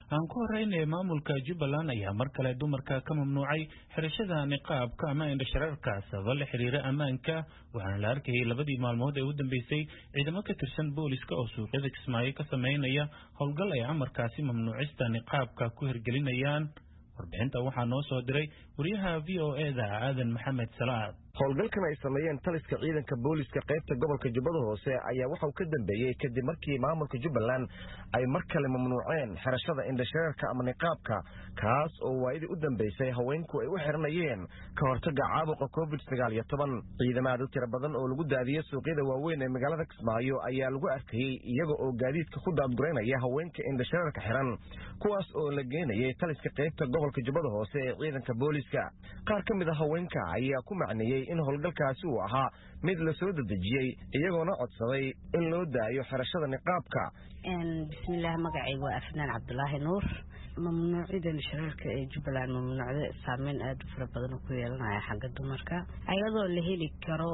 aan ku horeynay maamulka Jubbaland ayaa mar kale dumarka ka mamnuucay xirashada niqaabka ama indhashareerka sabab la xiriira ammaanka waxaana la arkayay labadii maalmood ee u dambeysay ciidamo ka tirsan booliska oo suuqyada Kismaayo ka sameynaya howlgal ay amarkaasi mamnuucista niqaabka ku hirgelinayaan warbixinta waxaa noo soo diray wariyaha VOA-da Aadan Maxamed Salaad howlgalkan ay sameeyeen taliska ciidanka booliska qaybta gobolka Jubbada Hoose ayaa waxa uu ka dambeeyay kadib markii maamulka Jubbaland ay mar kale mamnuuceen xirashada indhashareerka ama niqaabka kaas oo waayadii u dambeysay haweenku ay u xiranayeen ka hortagga caabuqa COVID-19 ciidamada tiro badan oo lagu daadiyay suuqyada waaweyn ee magaalada Kismaayo ayaa lagu arkayay iyaga oo gaadiidka ku daadgureynaya haweenka indhashareerka xiran kuwaas oo la geenayay taliska qaybta gobolka Jubbada Hoose ee ciidanka booliska qaar ka mid ah haweenka ayaa ku macneeyay in howlgalkaasi uu ahaa mid la soo dadajiyay iyagoona codsaday in loo daayo xirashada niqaabka bismillaah magacaygu waa Afnaan Cabdullaahi Nuur mamnuucida indhashareerka ee Jubbaland mamnuucda saameyn aad u fara badan ku yeelanaya xagga dumarka ayadoo la heli karo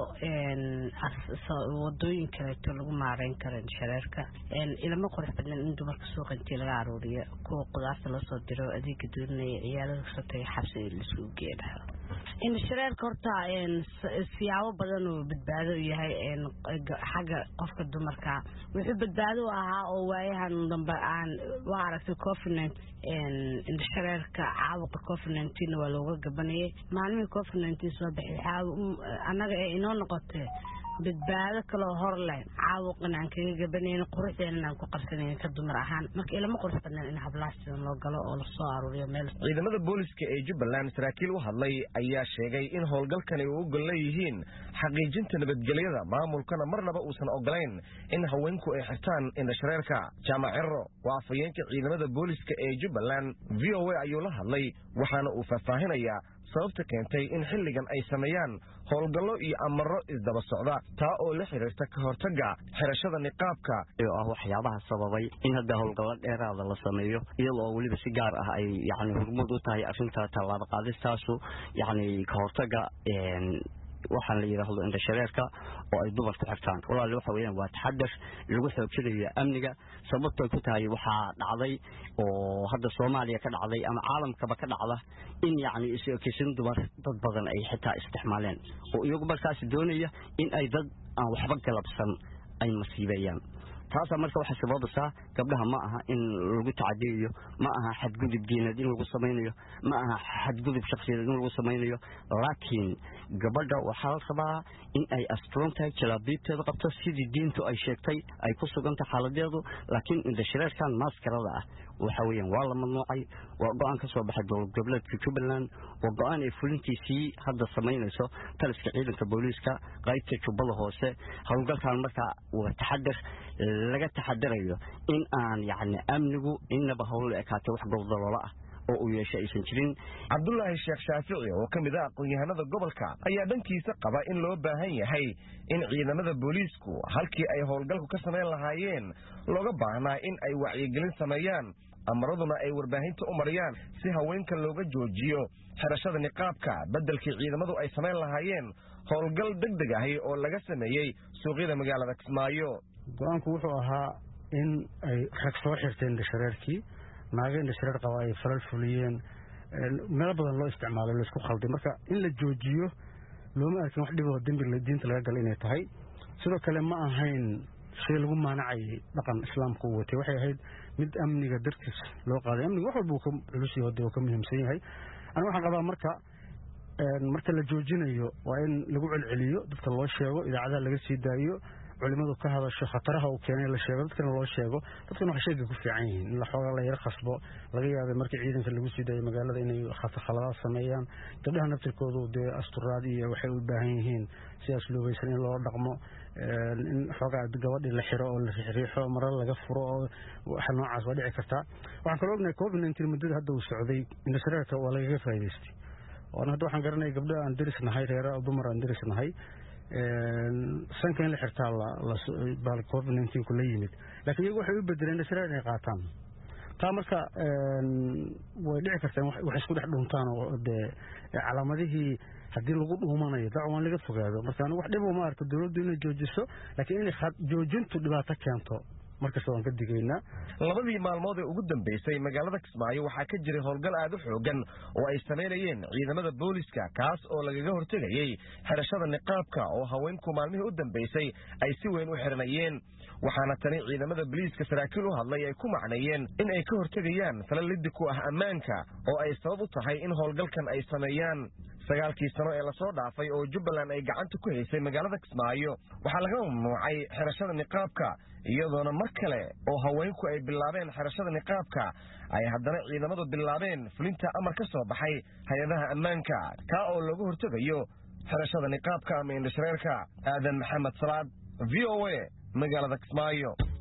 wadooyin kale oo lagu maareyn karo indhashareerka ilmo qurux badan in dumarka suuqa intii laga aruuriyo kuwa qudaarta la soo diro adeega doonaya ciyaalada ka soo tagay xabsi la isku geeyo indhashareerka horta siyaabo badan oo badbaado u yahay xagga qofka dumarka wuxuu badbaado u ahaa oo waayahan dambe aan waa aragtay COVID-19 indhashareerka caabuqa COVID-19 waa looga gabanayay maalmihii COVID-19 soo baxay annaga ee inoo noqotay badbaado kale hor leh caabuqan aan kaga gabanayno quruxdeena aan ku qarsanayno ka dumar ahaan marka ilmo qurux badan in hablaastan loo galo oo la soo aruuriyo meel ciidamada booliska ee Jubbaland saraakiil u hadlay ayaa sheegay in howlgalkani uu u leeyihiin xaqiijinta nabadgelyada maamulkana marnaba uusan ogolayn in haweenku ay xirtaan indhashareerka Jaamaciro waa afayeenka ciidamada booliska ee Jubbaland VOA ayuu la hadlay waxaana uu faahfaahinayaa sababta keentay in xilligan ay sameeyaan howlgallo iyo amaro isdaba socda taa oo la xiriirta ka hortagga xirashada niqaabka oo ah waxyaabaha sababay in hadda howlgallo dheeraad la sameeyo iyadoo waliba si gaar ah ay hormuud u tahay arrinta tallaabo qaadistaasu ka hortagga waxaan la yiraahdo indhashareerka oo ay dumarku xirtaan walaal waxa weeyaan waa taxadar lagu xoojinayo amniga sababtoo ku tahay waxa dhacday oo hadda Soomaaliya ka dhacday ama caalamkaba ka dhacda in isu dumar dad badan ay xitaa isticmaaleen oo iyagu markaas doonaya in ay dad aan waxba galabsan ay masiibayaan taasa marka waxa sababaysaa gabdhaha ma aha in lagu tacadiyo ma aha xadgudub diineed in lagu sameeyo ma aha xadgudub shakhsiyeed in lagu sameeyo laakiin gabadha waxa la rabaa in ay astroonta jalaabteeda qabto sidii diintu ay sheegtay ay ku suganta xaaladeedu laakiin indhashareerkan maskarada ah waxa weeyaan waa la mamnuucay waa go'aan ka soo baxay dowlad goboleedka Jubbaland waa go'aan ay fulintiisii hadda sameynayso taliska ciidanka booliska qaybta Jubbada Hoose howlgalkan marka waa taxadar laga taxadarayo in aan amnigu inaba howl ekaato wax go'doloola ah oo uu yeeshay aysan jirin Cabdullaahi Sheekh Shaafici oo kamid ah aqoon-yahanada gobolka ayaa dhankiisa qaba in loo baahan yahay in ciidamada booliisku halkii ay howlgalku ka sameyn lahaayeen looga baahnaa in ay wacyigelin sameeyaan amaraduna ay warbaahinta u mariyaan si haweenka looga joojiyo xirashada niqaabka beddelkii ciidamadu ay sameyn lahaayeen howlgal degdeg ah oo laga sameeyay suuqyada magaalada Kismaayo go'aanku wuxuu ahaa in ay rag soo xirteen indhashareerkii naaga indhashareer qaba ay falal fuliyeen meel badan loo isticmaalay la isku khalday marka in la joojiyo looma arkin wax dhib oo dambiga diinta laga galay inay tahay sidoo kale ma ahayn shay lagu maanacay dhaqan islaamku watay waxay ahayd mid amniga dartiis loo qaaday amniga wax walba uu ka culus yahay oo ka muhiimsan yahay aniga waxaan qabaa marka la joojinayo waa in lagu celceliyo dadka loo sheego idaacadaha laga sii daayo culimadu ka hadasho khataraha uu keenay la sheego dadkana loo sheego dadkana wax sheega ku fiican yihiin in la xoogaa la yar khasbo laga yaabay markii ciidanka lagu sii daayo magaalada inay khaladaad sameeyaan gabdhaha naftirkoodu dee asturaad iyo waxay u baahan yihiin sidaas loobaysan in loo dhaqmo in xoogaa gabadhii la xiro oo la riixo marar laga furo oo waxa noocaas waa dhici kartaa waxaan kaloo ognahay COVID-19 muddada hadda uu socday indhashareerka waa lagaga faa'iidaystay oo hadda waxaan garanay gabdho aan derisnahay reera dumar aan derisnahay sanka in la xirtaa la COVID-19 ku la yimid laakiin iyagu waxay u bedeleen indhashareer inay qaataan taa marka way dhici kartaa wax isku dhex dhuntaan oo dee calaamadihii haddii lagu dhuumanayo dacwaan laga fogaado marka anigu wax dhib uma arko dawladdu inay joojiso laakiin inay joojintu dhibaato keento markasta waan ka digaynaa. labadii maalmood ee ugu dambeysay magaalada Kismaayo waxaa ka jiray howlgal aad u xoogan oo ay sameeyeen ciidamada booliska kaas oo lagaga hortagayay xirashada niqaabka oo haweenku maalmihii u dambeysay ay si weyn u xiranayeen waxaana tani ciidamada booliska saraakiil u hadlay ay ku macneeyeen in ay ka hortagayaan falal liddi ku ah ammaanka oo ay sabab u tahay in howlgalkan ay sameeyaan 9 sano ee la soo dhaafay oo Jubbaland ay gacanta ku haysay magaalada Kismaayo waxa laga mamnuucay xirashada niqaabka iyadoona mar kale oo haweenku ay bilaabeen xirashada niqaabka ay haddana ciidamadu bilaabeen fulinta amar ka soo baxay hay'adaha ammaanka ka oo lagu hortagayo xirashada niqaabka ama indhashareerka aadan maxamed salaad VOA magaalada Kismaayo